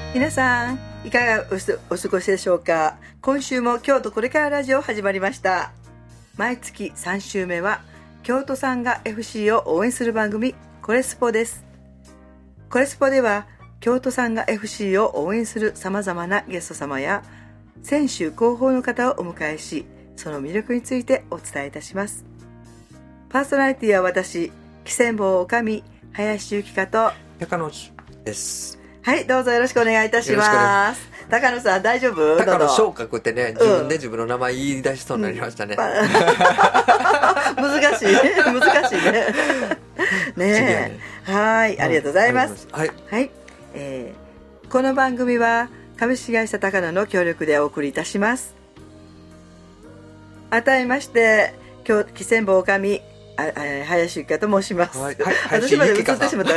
皆さんいかがお過ごしでしょうか。今週も京都これからラジオ始まりました。毎月3週目は京都サンガ FC を応援する番組コレスポです。コレスポでは京都サンガ FC を応援するさまざまなゲスト様や選手広報の方をお迎えし、その魅力についてお伝えいたします。パーソナリティは私、喜千坊女将林由紀香と高野です。 はい、どうぞよろしくお願いいたします。高野さん大丈夫？ 高野昇格ってね、自分で自分の名前言い出しそうになりましたね。 難しいね。ねえ、はい、ありがとうございます。はい、この番組は株式会社高野の協力でお送りいたします。改めまして今日喜千坊女将林由紀香と申します。私まで映ってしまった。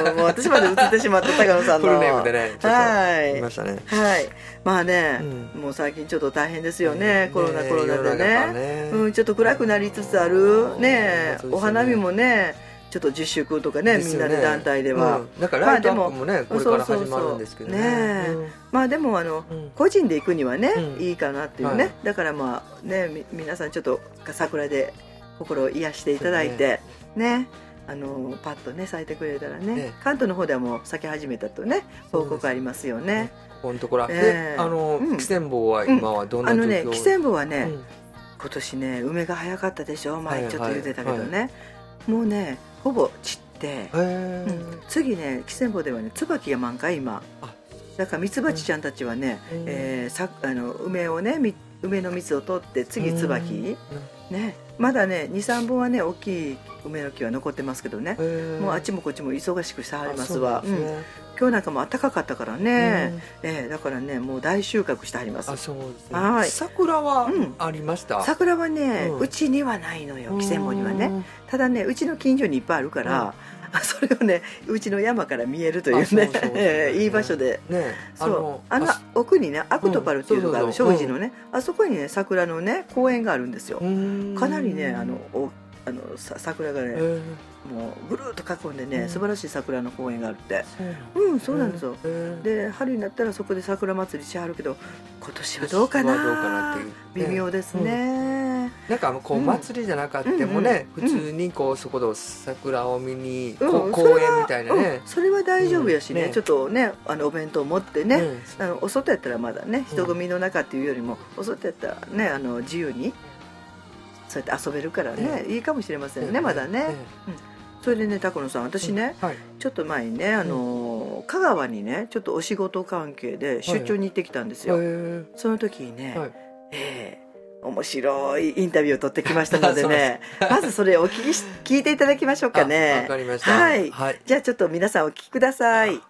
もう私まで映ってしまった高野さんのフルネームでね、ちょっと言いましたね。 はい。まあね、もう最近ちょっと大変ですよね。コロナでね。ちょっと暗くなりつつあるね。お花見もね、ちょっと自粛とかね、みんなで団体では。 だからライトアップもね、これから始まるんですけどね。 まあでも個人で行くにはね、いいかなっていうね。だからまあね、皆さんちょっと桜で心を癒していただいてね、パッとね咲いてくれたらね。関東の方ではもう咲き始めたとね報告ありますよね。 このところ喜千坊は今はどんな状況？ 喜千坊はね、今年ね梅が早かったでしょ。前ちょっと言ってたけどね、もうねほぼ散って、次ね喜千坊ではね椿が満開今だからミツバチちゃんたちはね、梅をね梅の蜜を取って次椿ね、まだね 2,3 本はね大きい梅の木は残ってますけどね、もうあっちもこっちも忙しくしてはりますわ。今日なんかも暖かかったからね、だからねもう大収穫してはります。 そうですね。はい。桜はありました？ 桜はね、うちにはないのよ、喜千坊にはね。ただねうちの近所にいっぱいあるから、それをねうちの山から見えるというね、いい場所で、そう奥にねアクトパルっていうのがある庄司のね、あそこにね桜のね公園があるんですよ。かなりね桜がねもうぐるっと囲んでね、素晴らしい桜の公園があって、そうなんですよ。で春になったらそこで桜祭りしはるけど、今年はどうかなって微妙ですね。 なんかこう祭りじゃなかってもね、普通にこうそこで桜を見に公園みたいなね、 それは大丈夫やしね、ちょっとねお弁当持ってね、お外やったらまだね人混みの中っていうよりもお外やったらね自由にそうやって遊べるからね、いいかもしれませんね、まだね。それでね高野さん、私ね、ちょっと前にね香川にねちょっとお仕事関係で出張に行ってきたんですよ。その時にね、面白いインタビューを取ってきましたのでねまずそれを聞いていただきましょうかね。 わかりました。 はい、じゃあちょっと皆さんお聞きください。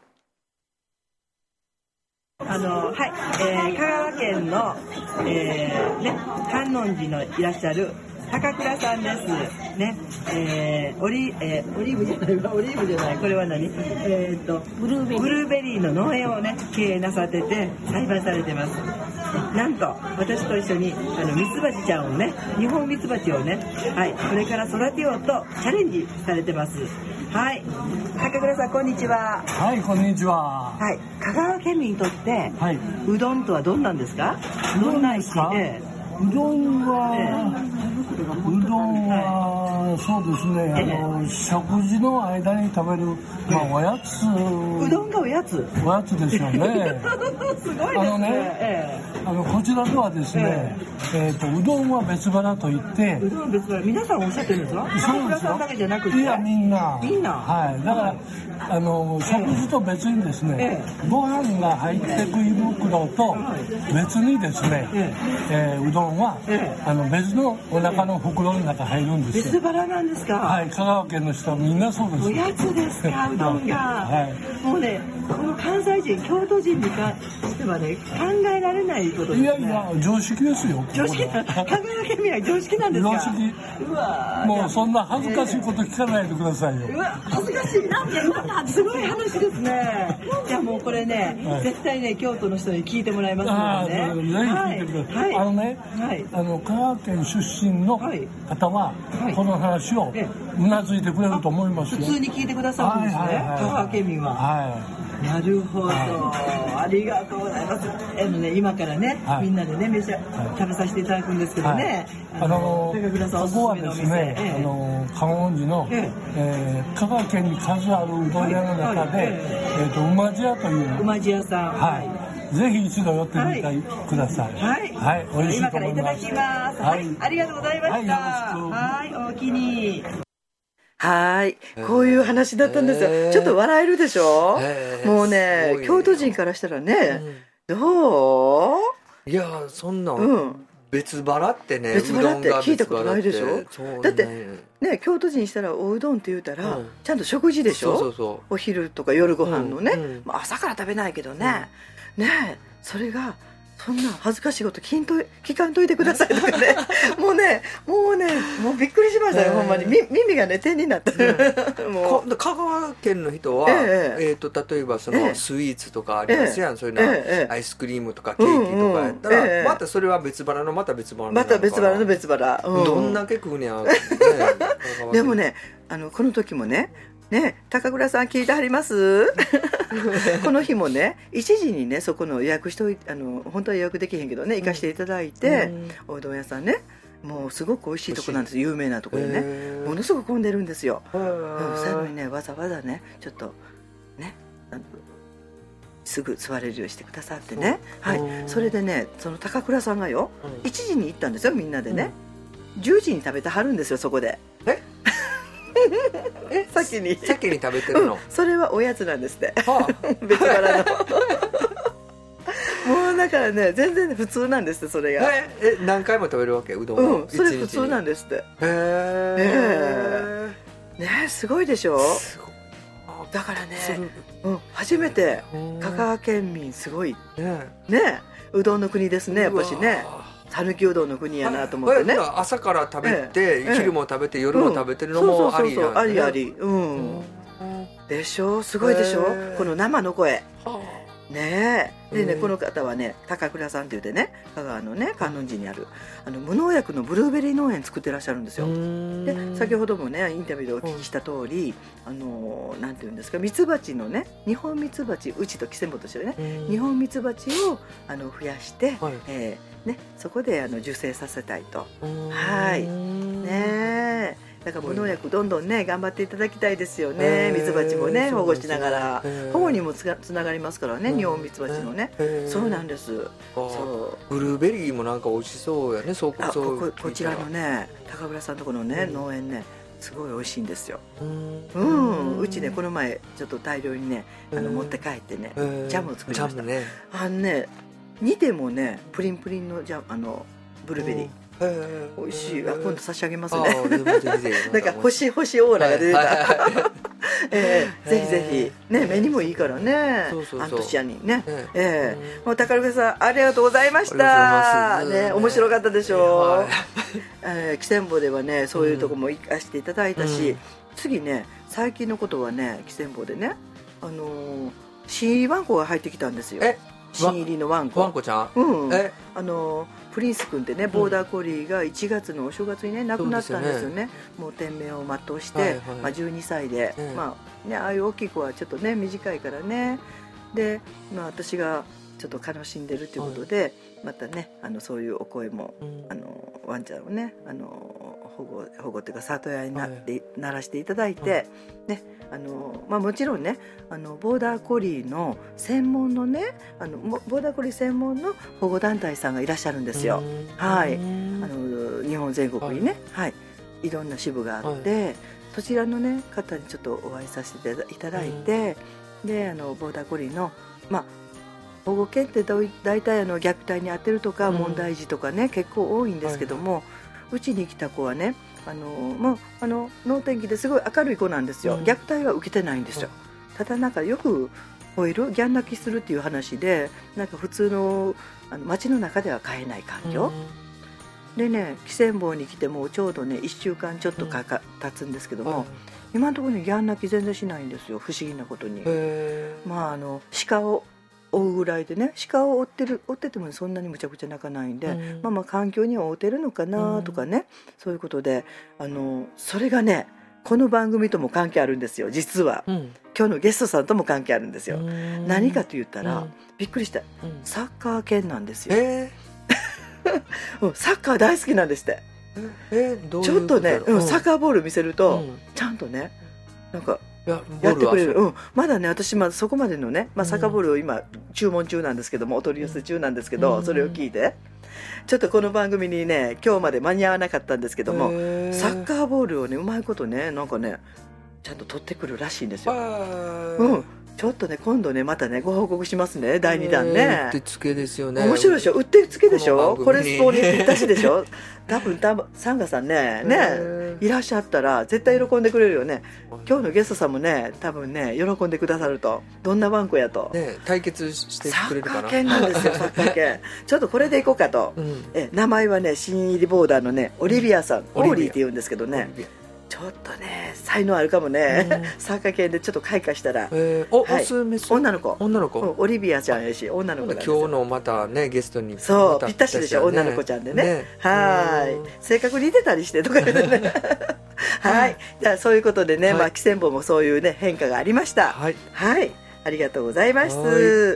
香川県の、観音寺のいらっしゃる高倉さんですね。オリーブじゃない、これは何？ブルーベリーの農園をね経営なさってて栽培されてます。なんと私と一緒にミツバチちゃんをね、日本ミツバチをね、これから育てようとチャレンジされてます。高倉さんこんにちは。 はい、こんにちは。 香川県民にとって、うどんとはどんなんですか？どんなんですか？ うどんはそうですね、食事の間に食べる、おやつ。 うどんがおやつ？ おやつですよね。 すごいですね。 こちらではですね、うどんは別腹といって、 うどん別腹、皆さんおっしゃってるんですか？ そうですよ。 だけじゃなくて、 いやみんな。はい。だから食事と別にですね、ご飯が入ってく胃袋と別にですね、うどんは別のお腹の袋の中入るんですよ。 別腹なんですか？ はい、香川県の人はみんなそうです。 おやつですか、うどんが。もうね、この関西人、京都人に関してはね、考えられないことですね。 いや常識ですよ。 常識？香川県民は常識なんですか？ 常識。うわ、もうそんな恥ずかしいこと聞かないでくださいよ。 うわ、恥ずかしい。すごい話ですね。じゃあもうこれね、絶対ね京都の人に聞いてもらいますのでね。 ぜひ聞いてください。香川県出身の方はこの話をうなずいてくれると思いますよ。 普通に聞いてくださるんですね、香川県民は。 なるほど、ありがとうございます。今からね、みんなでね食べさせていただくんですけどね、 ここはですね、観音寺の、香川県に数あるうどん屋の中で、馬路屋という馬路屋さん、 ぜひ一度寄ってみてください。はい、美味しいと思います。今からいただきます。はい、ありがとうございました。はい、おおきに。 はい、こういう話だったんですよ。ちょっと笑えるでしょ。もうね、京都人からしたらね、どう？ いや、そんな別腹ってね、 別腹って聞いたことないでしょ。だってね、京都人したらおうどんって言うたらちゃんと食事でしょ。お昼とか夜ご飯のね、朝から食べないけどね、それがそんな恥ずかしいこと聞かんといてくださいとかねもうびっくりしましたよ、ほんまに。耳がね点になった。 もう香川県の人は、例えばそのスイーツとかありますやん、そういうの、アイスクリームとかケーキとかやったら、またそれは別腹のまた別腹の別腹、 どんだけ食うねやでもね、この時もね、高倉さん聞いてはりますこの日もね1時にねそこの予約しといて、本当は予約できへんけどね行かせていただいて、おうどん屋さんね、もうすごく美味しいとこなんです。有名なとこでね、ものすごく混んでるんですよ。最後にねわざわざねちょっとねすぐ座れるようにしてくださってね、それでねその高倉さんがよ、1時に行ったんですよ、みんなでね、10時に食べてはるんですよ、そこで。先に食べてるの、 それはおやつなんですって、別腹のもうだからね全然普通なんですって、それが。 何回も食べるわけ、うどんを。 それ普通なんですって。すごいでしょ。だからね、初めて香川県民すごいね、うどんの国ですね、やっぱしね。讃岐うどんの国やなと思ってね。 朝から食べて、昼も食べて夜も食べてるのもありなんね。 ありあり、でしょ、すごいでしょ、この生の声ね。でね、この方はね高倉さんって言ってね、香川のね観音寺にある無農薬のブルーベリー農園作ってらっしゃるんですよ。で先ほどもねインタビューでお聞きした通り、なんていうんですか、ミツバチのね、日本ミツバチ、うちと木仙坊としてね、日本ミツバチを増やして、そこで受精させたいと。はいね、だから無農薬どんどんね頑張っていただきたいですよね。ミツバチもね保護しながら、保護にもつながりますからね、日本ミツバチのね。そうなんです。 ブルーベリーもなんか美味しそうやね。こちらのね高倉さんのところのね農園ねすごい美味しいんですよ。うちねこの前ちょっと大量にね持って帰ってねジャムを作りました。煮てもねプリンプリンのブルーベリー美味しい。今度差し上げますね。なんか星オーラが出てた。ぜひぜひね、目にもいいからね、アントシアニンね。もう高倉さんありがとうございましたね。面白かったでしょう。木仙坊ではねそういうとこも行かせていただいたし、次ね最近のことはね木仙坊でね新入りワンコが入ってきたんですよ。新入りのワンコちゃん、 プリンス君ってね、ボーダーコリーが1月のお正月にね亡くなったんですよね。もう天命を全うして、12歳で、ああいう大きい子はちょっとね短いからね。で、私がちょっと悲しんでるということで、またねそういうお声もワンちゃんをね保護っていうか里親にならしていただいてね、もちろんねボーダーコリーの専門のねボーダーコリー専門の保護団体さんがいらっしゃるんですよ。はい、日本全国にね、いろんな支部があって、そちらのね方にちょっとお会いさせていただいて、でボーダーコリーの保護犬って大体虐待に遭ってるとか問題児とかね結構多いんですけども、うちに来た子はね能天気ですごい明るい子なんですよ。虐待は受けてないんですよ。ただなんかよく吠える、ギャン泣きするっていう話で、なんか普通の街の中では飼えない環境でね、木仙坊に来てもちょうどね1週間ちょっと経つんですけども、今のところにギャン泣き全然しないんですよ、不思議なことに。鹿を追うぐらいでね、鹿を追っててもそんなにむちゃくちゃ泣かないんで、環境には追ってるのかなとかね、そういうことでそれがねこの番組とも関係あるんですよ実は、今日のゲストさんとも関係あるんですよ。何かと言ったら、びっくりした、サッカー犬なんですよ。サッカー大好きなんですって。どういうちょっとね、サッカーボール見せると、ちゃんとねなんかやってくれる。まだね私そこまでのね、サッカーボールを今注文中なんですけども、お取り寄せ中なんですけど、それを聞いてちょっとこの番組にね今日まで間に合わなかったんですけども、サッカーボールをねうまいことねなんかねちゃんと取ってくるらしいんですよ。ちょっとね今度ねまたねご報告しますね、第2弾ね。 うってつけですよね。 面白いでしょ、うってつけでしょ、これスポーにぴったしでしょ。多分サンガさんねいらっしゃったら絶対喜んでくれるよね。今日のゲストさんもね多分ね喜んでくださると。どんなワンコやと、 対決してくれるかな。 サッカー犬なんですよサッカー犬。ちょっとこれでいこうかと、名前はね新入りボーダーのねオリビアさん、オーリーって言うんですけどね、ちょっとね才能あるかもね、サッカー系でちょっと開花したら、 オスメス女の子オリビアちゃんやし女の子なんですよ。 今日のまたねゲストにそうぴったしでしょ、女の子ちゃんでね。性格似てたりしてとかねはい、じゃあそういうことでね、汽船坊もそういうね変化がありました。はい、ありがとうございます。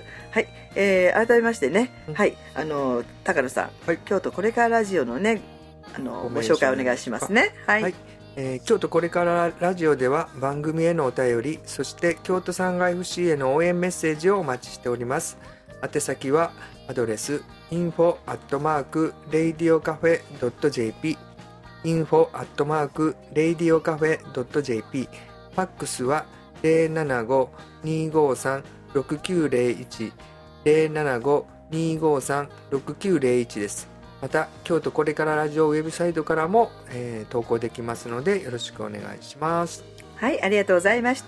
はい、改めましてね、高野さん、京都これからラジオのねご紹介お願いしますね。 京都これからラジオでは番組へのお便り、そして京都産が FC への応援メッセージをお待ちしております。宛先はアドレス info@radiocafe.jp info@radiocafe.jp、 ファックスは 075-253-6901 075-253-6901 です。また京都これからラジオウェブサイトからも、投稿できますのでよろしくお願いします。 はい、ありがとうございました。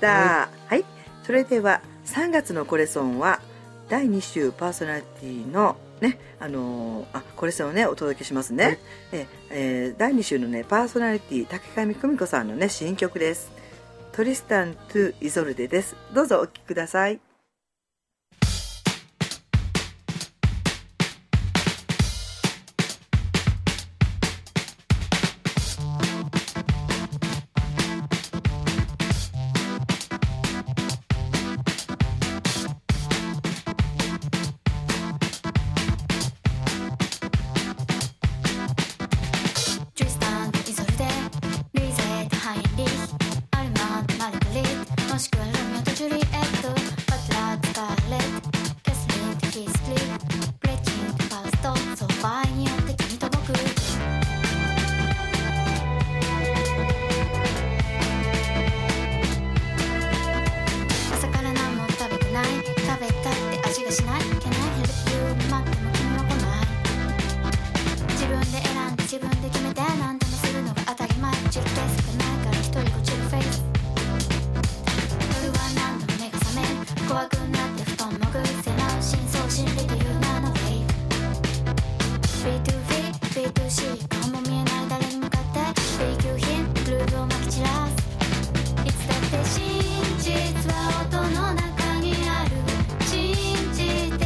それでは3月のコレソンは第2週パーソナリティのねコレソンをねお届けしますね。第2週のねパーソナリティ竹上久美子さんのね新曲です。トリスタン・トゥ・イゾルデです。どうぞお聴きください。 信じて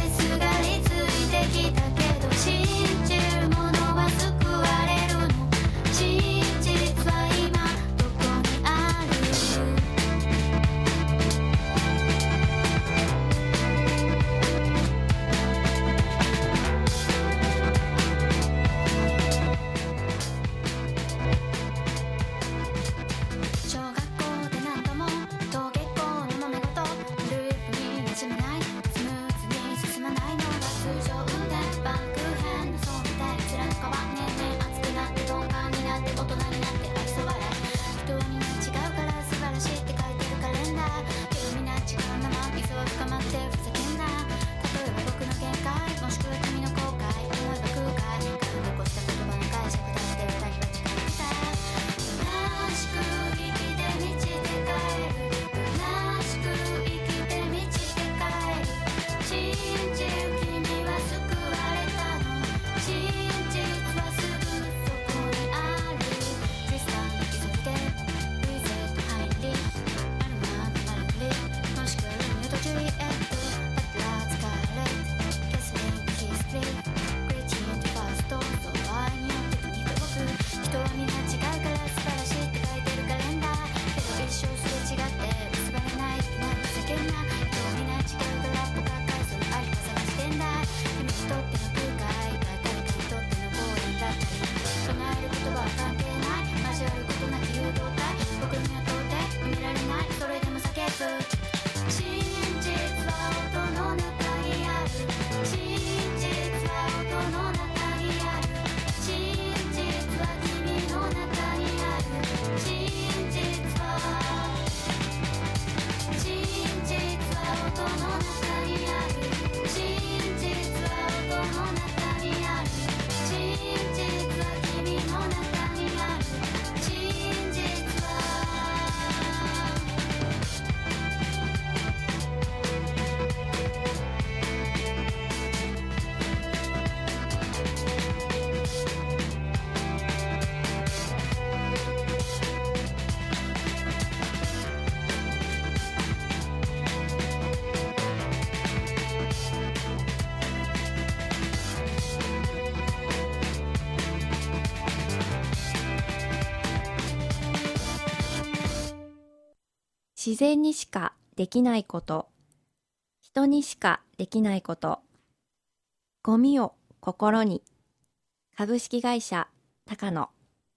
自然にしかできないこと、人にしかできないこと、ゴミを心に。株式会社高野。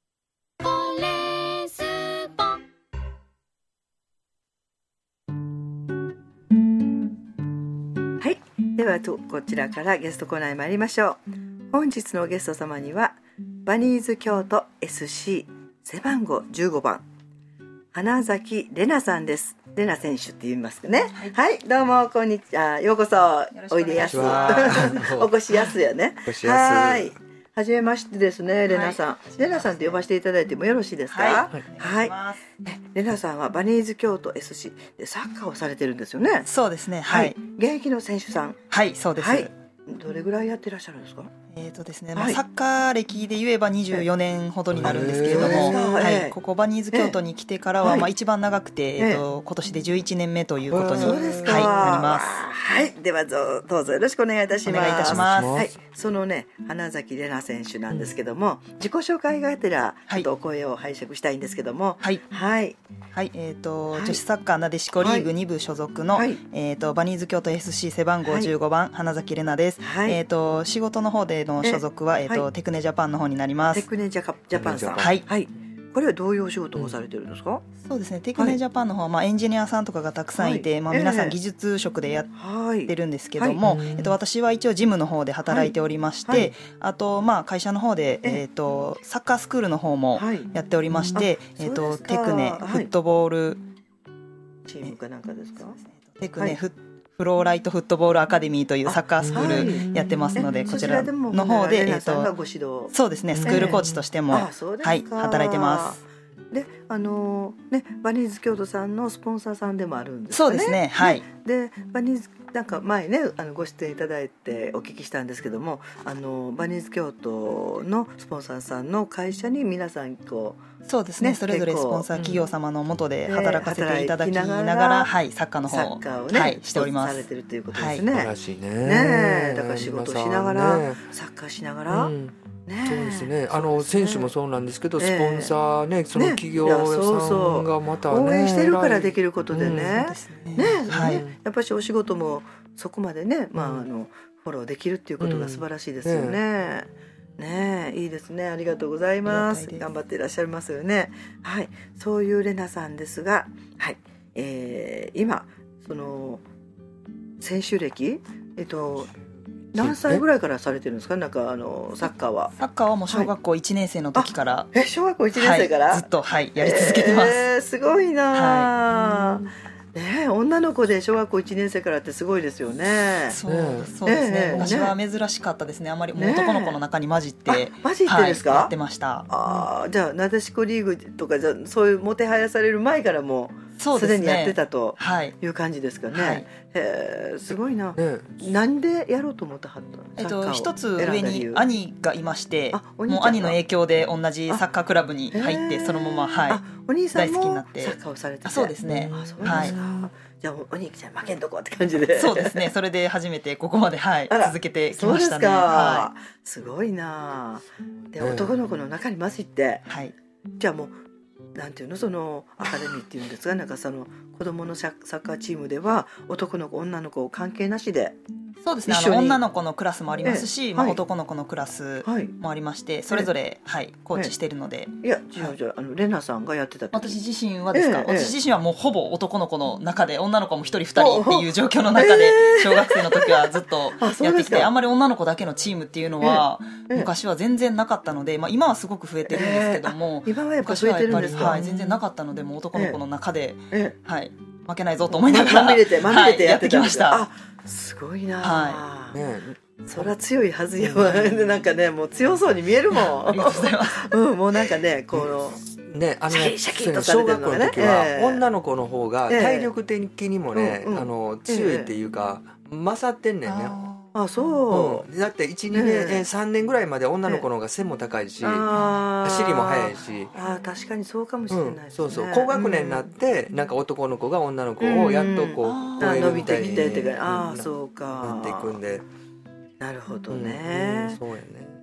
はい、ではこちらからゲストコーナーに参りましょう。本日のゲスト様にはバニーズ京都 SC 背番号15番花崎玲奈さんです。玲奈選手って言いますかね。はい、どうもこんにちは。ようこそおいでやす。お越しやすやね。はい。はじめましてですね、玲奈さん。玲奈さんって呼ばせていただいてもよろしいですか？はい。玲奈さんはバニーズ京都 SC でサッカーをされてるんですよね。 そうですね。はい。 現役の選手さん。 はい、そうです。 はい。どれぐらいやってらっしゃるんですか？ ですね、サッカー歴で言えば24年ほどになるんですけれども、ここバニーズ京都に来てからは一番長くて、今年で11年目ということに、なります。 はい、ではどうぞよろしくお願いいたします。 お願いいたします。 はい、そのね花崎玲奈選手なんですけども、自己紹介がてらちょっとお声を拝借したいんですけども、はいはい、 女子サッカーなでしこリーグ2部所属の、バニーズ京都 SC 背番号15番、花崎玲奈です。仕事の方での所属はテクネジャパンの方になります。 テクネジャパンさん。 はい。 これはどういうお仕事をされてるんですか？ そうですね、テクネジャパンの方はエンジニアさんとかがたくさんいて、皆さん技術職でやってるんですけども、私は一応ジムの方で働いておりまして、あと会社の方でサッカースクールの方もやっておりまして、テクネフットボールチームかなんかですか？ テクネフローライトフットボールアカデミーというサッカースクールやってますので、こちらの方でそうですね、スクールコーチとしても働いてます。 でバニーズ京都さんのスポンサーさんでもあるんですかね。 そうですね、はい。 でバニーズなんか前ねご出演いただいてお聞きしたんですけども、バニーズ京都のスポンサーさんの会社に皆さんそうですね、それぞれスポンサー企業様の下で働かせていただきながら、サッカーの方をしております。 されてるということですね。 素晴らしいね。 だから仕事しながらサッカーしながら。 そうですね、選手もそうなんですけど、スポンサーね、その企業さんがまたね応援してるからできることでね、やっぱりお仕事もそこまでね、フォローできるっていうことが素晴らしいですよね。いいですね、ありがとうございます。頑張っていらっしゃいますよね。はい、そういうレナさんですが、はい、今その選手歴何歳ぐらいからされてるんですか？なんかサッカーはもう小学校1年生の時から、 小学校1年生から、 ずっとやり続けてます。 すごいな。女の子で小学校1年生からってすごいですよね。 そうですね、昔は珍しかったですね。あまり男の子の中に混じってですか？ やってました。 じゃあなでしこリーグとかそういうもてはやされる前からもすでにやってたという感じですかね。すごいな。なんでやろうと思ったはったの？ 一つ上に兄がいまして、もう兄の影響で同じサッカークラブに入って、そのままお兄さんも大好きになってサッカーをされてて。 そうですね。 じゃあお兄ちゃん負けんとこって感じで。 そうですね、それで初めてここまで続けてきましたね。 すごいな。で男の子の中に混じって、じゃあもうなんていうの、そのアカデミーっていうんですが、なんかその子供のサッカーチームでは男の子女の子関係なしで。 そうですね、女の子のクラスもありますし、男の子のクラスもありまして、それぞれコーチしているので。 いやじゃあレナさんがやってたって私自身はですか？私自身はもうほぼ男の子の中で、女の子も1人2人っていう状況の中で小学生の時はずっとやってきて、あんまり女の子だけのチームっていうのは昔は全然なかったので、今はすごく増えてるんですけども、 今はやっぱ増えてるんですか？ 全然なかったので、もう男の子の中で負けないぞと思いながらまみれてやってきました。 すごいな。そりゃ強いはずやわ。なんかね、もう強そうに見えるもん。 ありがとうございます。 もうなんかね、このシャキッとされてるのがね、小学校の時は女の子の方が体力的にもね、強いっていうか勝ってんねんね。だって1、2年、3年ぐらいまで女の子の方が背も高いし、走りも速いし。 確かにそうかもしれないですね。 高学年になってなんか男の子が女の子をやっとこう伸びてきてってか、そうかなっていくんで。 なるほどね。 そうやね。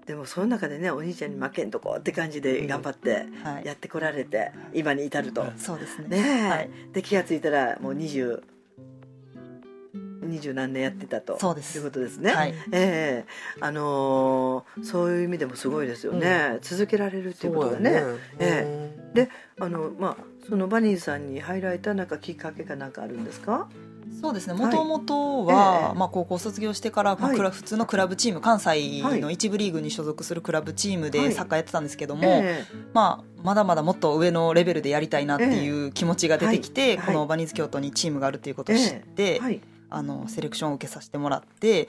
でもその中でねお兄ちゃんに負けんとこって感じで頑張ってやってこられて、今に至ると。 そうですね。 ねで気がついたらもう20何年やってたと。 そうです。 ということですね。 はい。 そういう意味でもすごいですよね。続けられるっていうことがね。でそのバニーさんに入られたなんかきっかけがなんかあるんですか？ そうですね、もともとは、高校卒業してから、普通のクラブチーム、関西の一部リーグに所属するクラブチームでサッカーやってたんですけども、まだまだもっと上のレベルでやりたいなっていう気持ちが出てきて、このバニーズ京都にチームがあるっていうことを知って、セレクションを受けさせてもらって、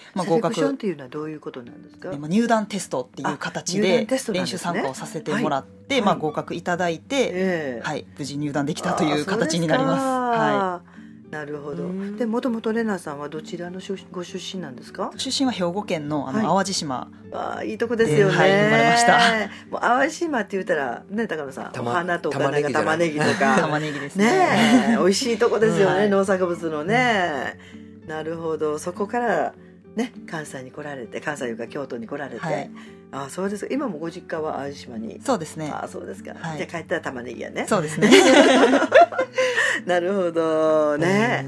合格。 セレクションっていうのはどういうことなんですか？ 入団テストっていう形で練習参加をさせてもらって、合格いただいて、無事入団できたという形になります。 なるほど。でもともとレナさんはどちらのご出身なんですか？ 出身は兵庫県の淡路島。 いいとこですよね。 生まれました。 もう淡路島って言ったらね、高野さん、お花とかなんか玉ねぎとか玉ねぎですね。 美味しいとこですよね、農作物のね。なるほど。そこからね、関西に来られて、関西というか京都に来られて、そうです。今もご実家は淡路島に。 そうですね。 そうですか。じゃあ帰ったら玉ねぎやね。 そうですね。 なるほどね。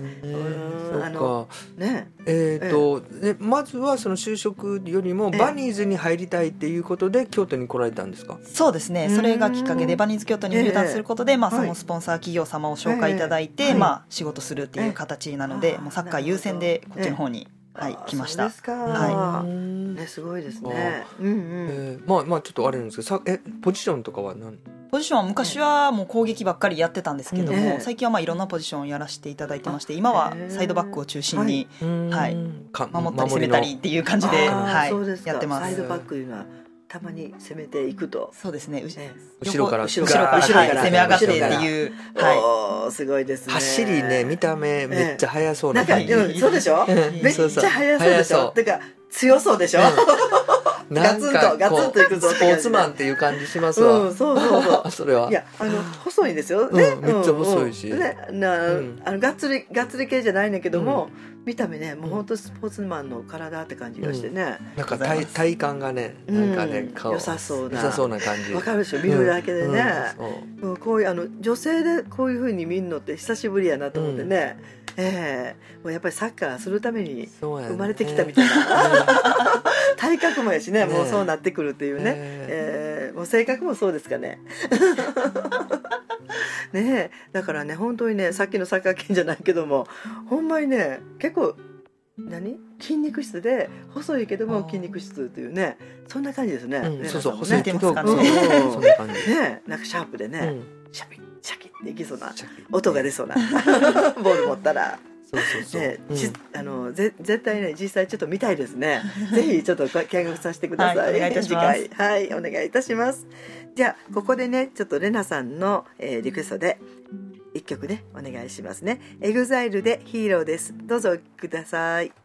まずはその就職よりもバニーズに入りたいっていうことで京都に来られたんですか？ そうですね。それがきっかけでバニーズ京都に入団することで、そのスポンサー企業様を紹介いただいて、仕事するっていう形なので、もうサッカー優先でこっちの方に来ました。 そうですか。ね、すごいですね。 ちょっとあれなんですけど、ポジションとかは何？ ポジションは昔はもう攻撃ばっかりやってたんですけども、最近はいろんなポジションをやらせていただいてまして、今はサイドバックを中心に守ったり攻めたりっていう感じでやってます。 サイドバックいうのはたまに攻めていくと。 そうですね。 後ろから攻め上がってっていう。 すごいですね。 走りね、見た目めっちゃ速そうな感じ。 そうでしょ？めっちゃ速そうでしょ？てか強そうでしょ？ガツンといくぞ。 スポーツマンっていう感じしますわ。 そうそれは。 いや細いですよね。めっちゃ細いし。 ガッツリ系じゃないんだけども、見た目ね、もう本当スポーツマンの体って感じがしてね。 なんか体感がね、なんかね、 良さそうな感じ。わかるでしょ、見るだけでね。こういう女性でこういう風に見るのって久しぶりやなと思ってね。もうやっぱりサッカーするために生まれてきたみたいな。体格もやしね、もうそうなってくるっていうね。もう性格もそうですかね。ね、だからね、本当にね、さっきのサッカー犬じゃないけども、ほんまにね、結構筋肉質で細いけども筋肉質というね、そんな感じですね。 そう細いけど、そんな感じね、なんかシャープでね、シャキッていきそうな音が出そうなボール持ったら。絶対ね、実際ちょっと見たいですね。ぜひちょっと見学させてください。 お願いいたします。 はい、お願いいたします。じゃあここでね、ちょっとレナさんのリクエストで一曲ね、お願いしますね。EXILEでヒーローです。どうぞください。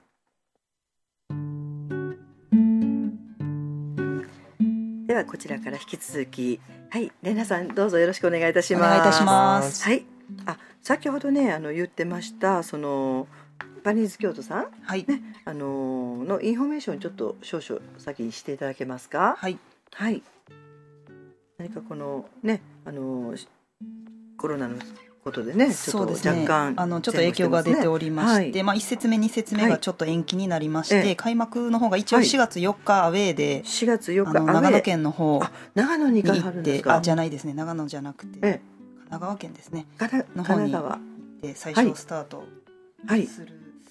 ではこちらから引き続き、レナさんどうぞよろしくお願いいたします。 お願いいたします。 はい。先ほどね言ってましたそのバニーズ京都さん、ね、のインフォメーションちょっと少々先にしていただけますか？はい。何かこのねコロナのことでね、ちょっと若干ちょっと影響が出ておりまして、1節目2節目がちょっと延期になりまして、開幕の方が一応4月4日アウェーで、 4月4日長野県の方長野に行かはるんですか？ じゃないですね、長野じゃなくて、神奈川県ですねの方に行って最初スタートする予定だったと思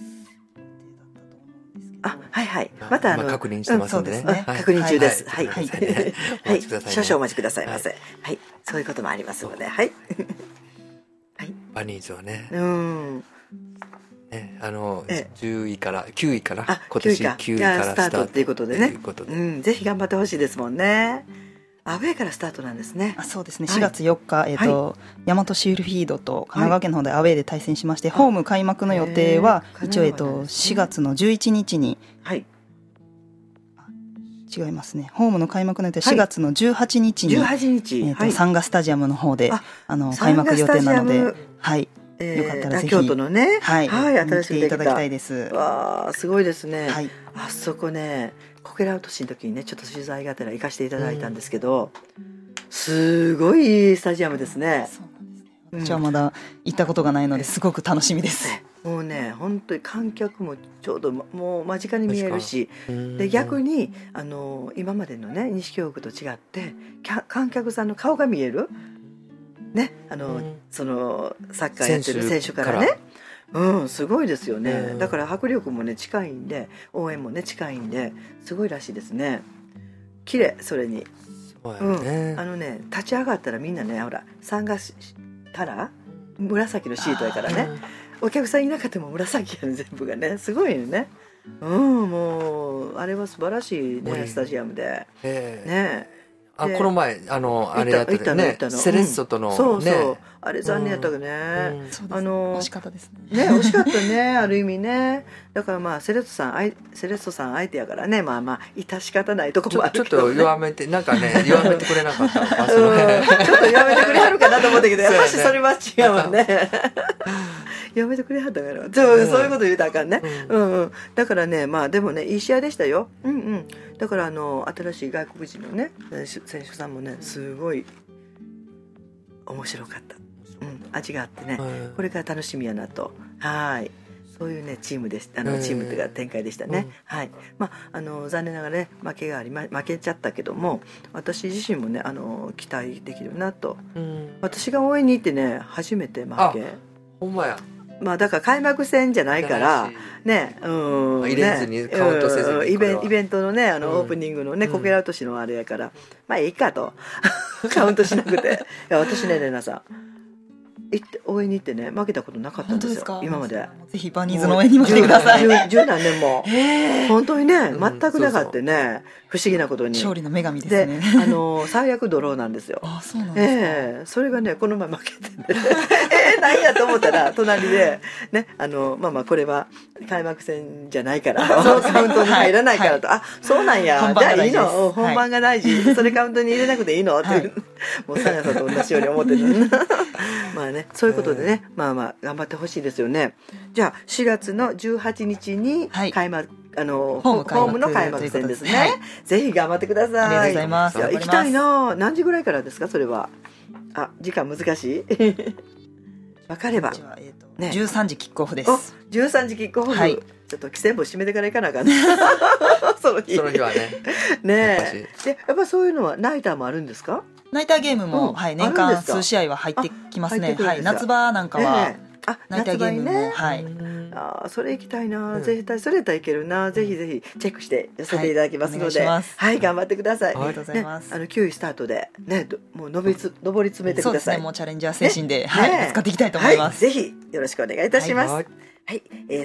うんですけど、 また確認してますんでね。 確認中です。はい。少々お待ちくださいませ。はい。そういうこともありますので、はい。 バニーズはね。10位から9位から今年9位からスタートっていうことでね。ぜひ頑張ってほしいですもんね。アウェーからスタートなんですね。 そうですね。4月4日、大和シールフィードと神奈川県の方でアウェーで対戦しまして、ホーム開幕の予定は一応4月の11日に、違いますね。ホームの開幕の予定は4月の18日に、サンガスタジアムの方で開幕予定なので、 よかったらぜひ京都のね、 はい、 新しく見ていただきたいです。 わあすごいですね、 はい、 あそこねこけら落としの時にねちょっと取材がてら行かせていただいたんですけど、すごいいいスタジアムですね。 そうなんですね。私はまだ行ったことがないのですごく楽しみです。 もうね本当に観客もちょうどもう間近に見えるし、で逆に今までのね西京区と違って観客さんの顔が見えるね、そのサッカーやってる選手からね、すごいですよね。だから迫力もね近いんで応援もね近いんですごいらしいですね。綺麗。それに立ち上がったらみんなねほら参加したら紫のシートやからね、お客さんいなかったも紫やね全部がねすごいよね。もうあれは素晴らしいねスタジアムでね。 この前あれやってたねセレッソとのね、 そうあれ残念やったけどね、 惜しかったですね。惜しかったねある意味ね。だからまあセレッソさん相手やからね、まあ致し方ないとこもあるけど、ね、 ちょっと弱めてなんかね弱めてくれなかったのかちょっと弱めてくれはるかなと思ったけどやっぱしそれは違うもんねやめてくれはったからそういうこと言うたらあかんね、だからねまあでもねいい試合でしたよ。だから新しい外国人のね選手さんもねすごい面白かった、味があってね、これから楽しみやなと。はいそういうねチームでしたチームというか展開でしたね。はいまあ残念ながらね負けちゃったけども私自身もね期待できるなと。私が応援に行ってね初めて負け。 ほんまや。 まあだから開幕戦じゃないからね、 入れずにカウントせずにイベントのねオープニングのねこけら落としのあれやからまあいいかとカウントしなくて。いや私ねレナさん応援に行ってね負けたことなかったんですよ今まで。 ぜひバニーズの応援にも来てください。 十何年も本当にね全くなかったね。不思議なことに勝利の女神ですね。 最悪ドローなんですよ。 そうなんですか。 それがねこの前負けてね何やと思ったら隣でねこれは開幕戦じゃないからカウントに入らないからと、そうなんやじゃあいいの本番が大事、それカウントに入れなくていいのってもうサナさんと同じように思ってるまあねそういうことでね頑張ってほしいですよね。じゃあ4月の18日に開幕ホームの開幕戦ですね。ぜひ頑張ってください。 ありがとうございます。 行きたいな。何時ぐらいからですかそれは。時間難しい分かれば、 13時キックオフです。 13時キックオフ、ちょっと規制簿閉めてから行かなあかんその日はね。でやっぱそういうのはナイターもあるんですか。 ナイターゲームも、年間数試合は入ってきますね。夏場なんかは、ナイターゲームも、 それ行きたいな。絶対それやったらいけるな。ぜひぜひチェックして寄せていただきますので、頑張ってください。 ありがとうございます。 9位スタートでねもう上り詰めてください。 そうですね。もうチャレンジャー精神で使っていきたいと思います。 ぜひよろしくお願いいたします。はい、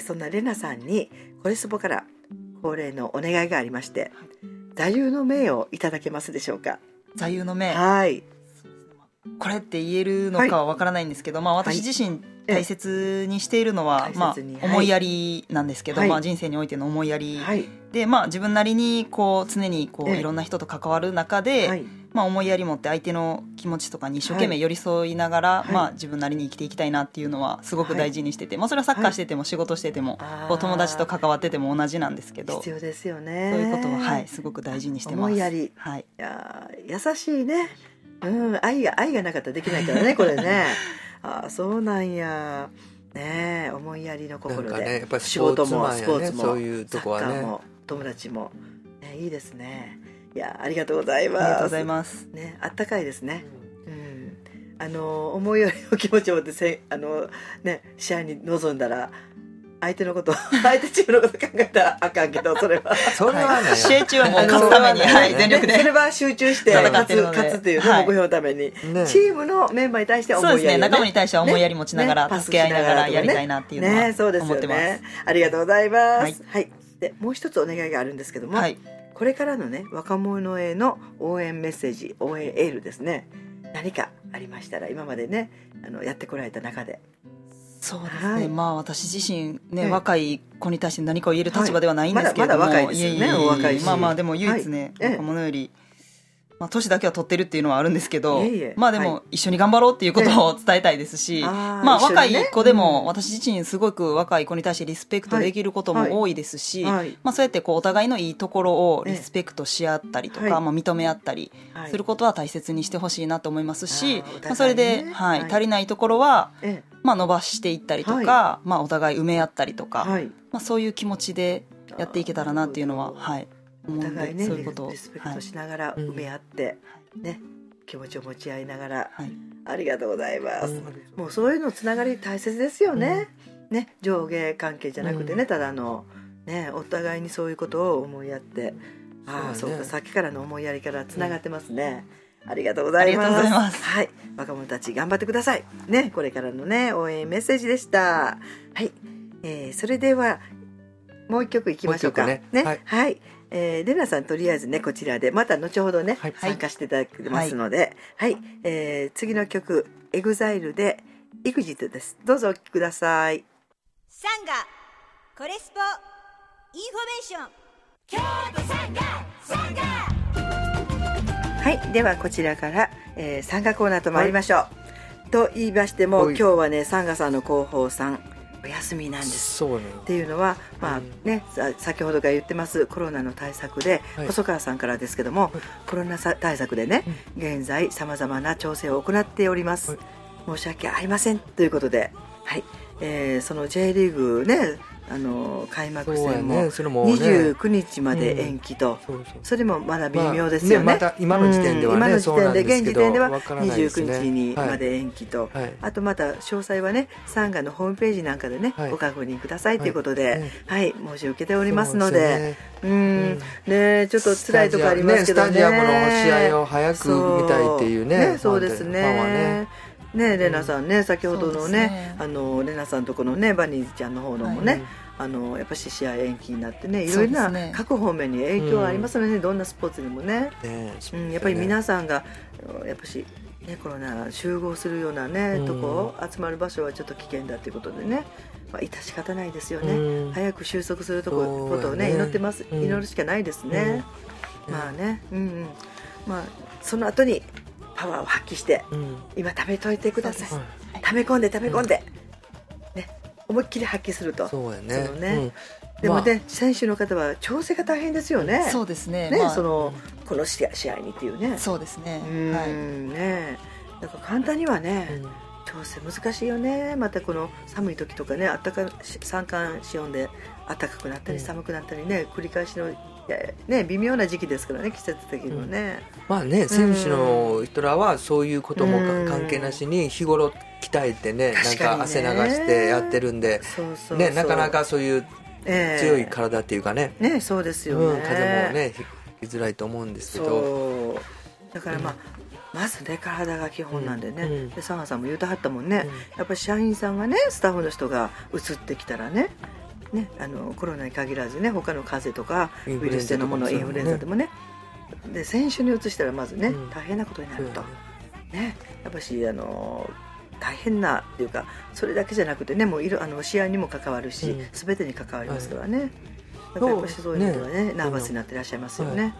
そんなレナさんにコレスポから恒例のお願いがありまして、座右の銘をいただけますでしょうか。 座右の銘。これって言えるのかはわからないんですけど、私自身大切にしているのは、思いやりなんですけど、人生においての思いやりで、自分なりに常にいろんな人と関わる中で、思いやり持って相手の気持ちとかに一生懸命寄り添いながら、自分なりに生きていきたいなっていうのはすごく大事にしてて、それはサッカーしてても仕事してても、友達と関わってても同じなんですけど、 必要ですよね。 そういうことは、すごく大事にしてます。 思いやり、いや優しいね。愛がなかったらできないからねこれねそうなんやね。思いやりの心で、仕事もスポーツもそういうとこはね、 サッカーも友達も、いいですね。いやありがとうございます。 ありがとうございますね。あったかいですね。思いやりの気持ちを持って試合に臨んだら相手チームのこと考えたらあかんけど、それはね、 試合中はもう勝つために、全力でそれは集中して勝つっていう目標のために、チームのメンバーに対しては思いやり、 そうですね、仲間に対しては思いやり持ちながら、助け合いながらやりたいなっていうのは思ってます。 ありがとうございます。でもう一つお願いがあるんですけども、これからのね若者への応援メッセージ、応援エールですね、何かありましたら、今までねやってこられた中で。 そうですね、私自身ね、若い子に対して何かを言える立場ではないんですけれども、 まだ若いですよね。お若いし、 でも唯一ね、若者よりまあ、年だけは取ってるっていうのはあるんですけど、まあでも一緒に頑張ろうっていうことを伝えたいですし、まあ若い子でも私自身すごく若い子に対してリスペクトできることも多いですし、まあそうやってこうお互いのいいところをリスペクトし合ったりとか、まあ認め合ったりすることは大切にしてほしいなと思いますし、まあそれで足りないところはまあ伸ばしていったりとか、まあお互い埋め合ったりとか、まあそういう気持ちでやっていけたらなっていうのはお互いね、そういうことをリスペクトしながら埋め合って、ね、気持ちを持ち合いながら、ありがとうございます、もうそういうのつながり大切ですよね、ね、上下関係じゃなくてね、ただね、お互いにそういうことを思いやって、そうか、さっきからの思いやりからつながってますね、ありがとうございます。はい、若者たち頑張ってくださいね、これからのね応援メッセージでした。はい、それではもう一曲いきましょうかね。はい、レナさんとりあえずねこちらでまた後ほどね、参加していただきますので、次の曲EXILEでEXITです。どうぞお聴きください。 サンガコレスポインフォメーション京都サンガはい、ではこちらから、サンガコーナーと参りましょう、と言いましても今日はねサンガさんの広報さんお休みなんです。 そうね、 っていうのは、まあね、先ほどから言ってますコロナの対策で、細川さんからですけども、コロナ対策でね、現在さまざまな調整を行っております、申し訳ありませんということで、はい、その J リーグね開幕戦も29日まで延期と、それもまだ微妙ですよね、 また今の時点ではね、 現時点では29日にまで延期と、あとまた詳細はねサンガのホームページなんかでねご確認くださいということで、申し受けておりますので、ね、ちょっと辛いところありますけどね、 スタジアムの試合を早く見たいっていうね、 そうですね、レナさんね、先ほどのね、レナさんとこのねバニーズちゃんの方のもね、やっぱり試合延期になってね、いろいろな各方面に影響ありますので、どんなスポーツにもね、やっぱり皆さんがやっぱし、ね、コロナ集合するようなね、とこ集まる場所はちょっと危険だということでね、致し方ないですよね、早く収束することをね祈ってます、祈るしかないですね、まあね、その後にパワーを発揮して、今食べといてください、溜め込んで、ね、思いっきり発揮すると。 そうやね、 でもね、選手の方は調整が大変ですよね。 そうですね、 この試合にっていうね。 そうですね、 ね、だから簡単にはね、調整難しいよね。またこの寒い時とかね、三寒四温で暖かくなったり寒くなったりね、繰り返しのね、微妙な時期ですからね、季節的にもね、 まあね、選手の人らはそういうことも関係なしに日頃鍛えてね、なんか汗流してやってるんで、ね、なかなかそういう強い体っていうかね、 そうですよね、 風もね引きづらいと思うんですけど、 だからまずね体が基本なんでね、でサンガさんも言うてはったもんね、やっぱり社員さんがね、スタッフの人が移ってきたらね、コロナに限らずね、他の風邪とかウイルス性のもの、インフルエンザでもね、で選手に移したらまずね、大変なことになると、ね、やっぱし大変なっていうか、それだけじゃなくてね、もう試合にも関わるし、全てに関わりますからね、だからやっぱしそういう意味ではね、ナーバスになってらっしゃいますよね。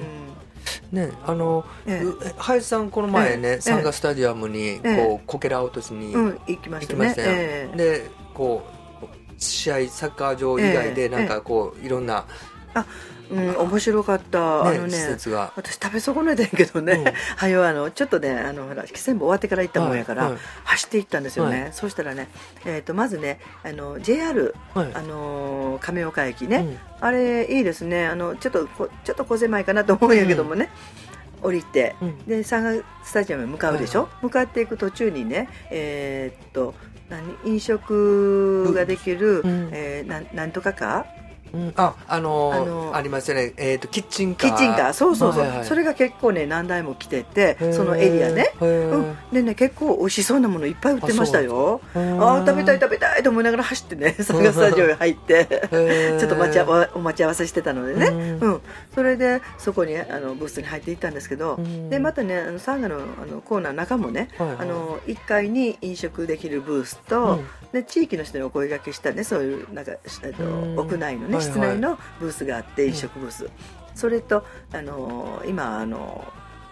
林さんこの前ね、サンガスタジアムにこうこけら落としに行きましたね。でこう試合サッカー場以外でなんかこういろんな面白かった、施設が、私食べ損ねてんけどね、ちょっとね、ほら全部終わってから行ったもんやから、走って行ったんですよね、そうしたらね、まずねJR、亀岡駅ね、あれいいですね、ちょっと小狭いかなと思うんやけどもね、降りて、でサンガスタジアムに向かうでしょ、向かっていく途中にね、飲食ができる、なんとかかありますよね、キッチンカー、 そう、それが結構ね何台も来てて、そのエリアね、でね、結構美味しそうなものいっぱい売ってましたよ。食べたいと思いながら走ってね、サンガスタジオに入ってちょっとお待ち合わせしてたのでね、それでそこにブースに入っていったんですけど、でまたねサンガのコーナーの中もね、1階に飲食できるブースと、で地域の人にお声掛けしたね、そういうなんか屋内のね、室内のブースがあって、飲食ブース、それと今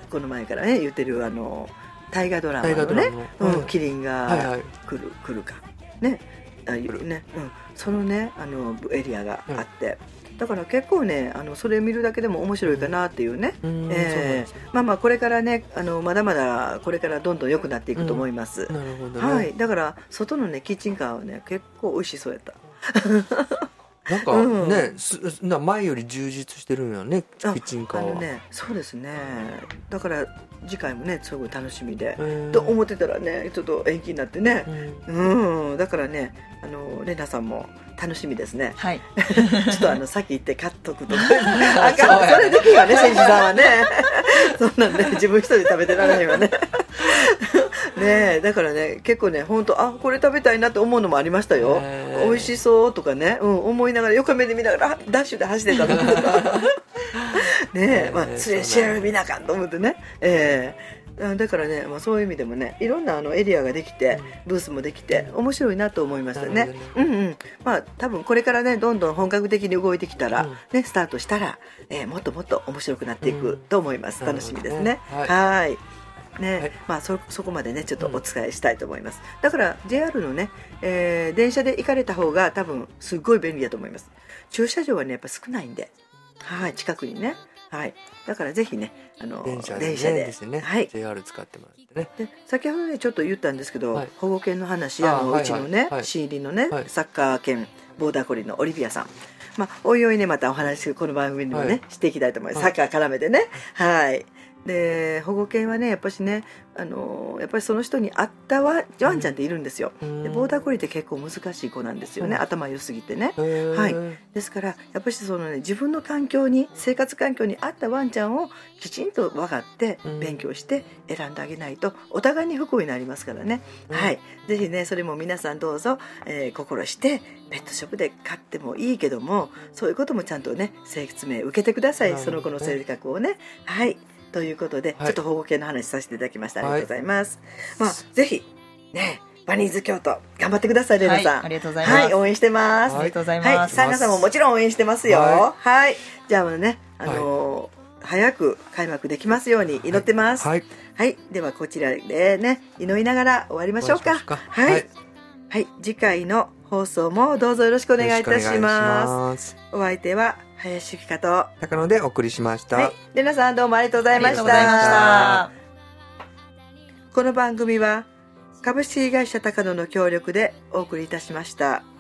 この前からね言ってる大河ドラマのね、キリンが来るかね、そのねエリアがあって、だから結構ねそれ見るだけでも面白いかなっていうね、まあこれからねまだまだこれからどんどん良くなっていくと思います。 なるほどね。はい、 だから外のねキッチンカーはね結構美味しそうやった。 なんかね、前より充実してるんよね、キッチンカーは。 そうですね。だから次回もねすごい楽しみでと思ってたらねちょっと延期になってね、だからねレナさんも楽しみですね。 はい。 ちょっと先行って買っとくとか。それできるわね、千住さんはね。そんなんね自分一人で食べてられないわね。ねだからね結構ね本当これ食べたいなって思うのもありましたよ。美味しそうとかね、思いながら横目で見ながらダッシュで走ってたとかねまあ試合を見なあかんと思ってね。だからね、そういう意味でもねいろんなエリアができてブースもできて面白いなと思いましたね。まあ多分これからねどんどん本格的に動いてきたら、スタートしたら、もっともっと面白くなっていくと思います。楽しみですね。はいね、まあそこまでねちょっとお伝えしたいと思います。だから JR のね、電車で行かれた方が多分すごい便利だと思います。駐車場はねやっぱ少ないんで、近くにね。だからぜひね電車でですね、JR 使ってもらってね。 で先ほどねちょっと言ったんですけど、保護犬の話うちのね新入りのねサッカー犬ボーダーコリーのオリビアさん、おいおいねまたお話この番組にもねしていきたいと思います。サッカー絡めてね。で保護犬はねやっぱしねやっぱりその人に合ったワンちゃんっているんですよ。でボーダーコリーって結構難しい子なんですよね、頭良すぎてね。ですからやっぱりそのね自分の環境に生活環境に合ったワンちゃんをきちんと分かって勉強して選んであげないとお互いに不幸になりますからね。ぜひねそれも皆さんどうぞ、心してペットショップで買ってもいいけどもそういうこともちゃんとね説明受けてください。その子の性格をね。ということで、ちょっと保護犬の話させていただきました。ありがとうございます。ぜひねバニーズ京都頑張ってください。レナさん、 ありがとうございます。 応援してます。 ありがとうございます。 サンナさんももちろん応援してますよ。じゃあね早く開幕できますように祈ってます。ではこちらでね祈りながら終わりましょうか。次回の放送もどうぞよろしくお願いいたします。お相手は林由紀香と高野でお送りしました。 レナさんどうもありがとうございました。この番組は株式会社高野の協力でお送りいたしました。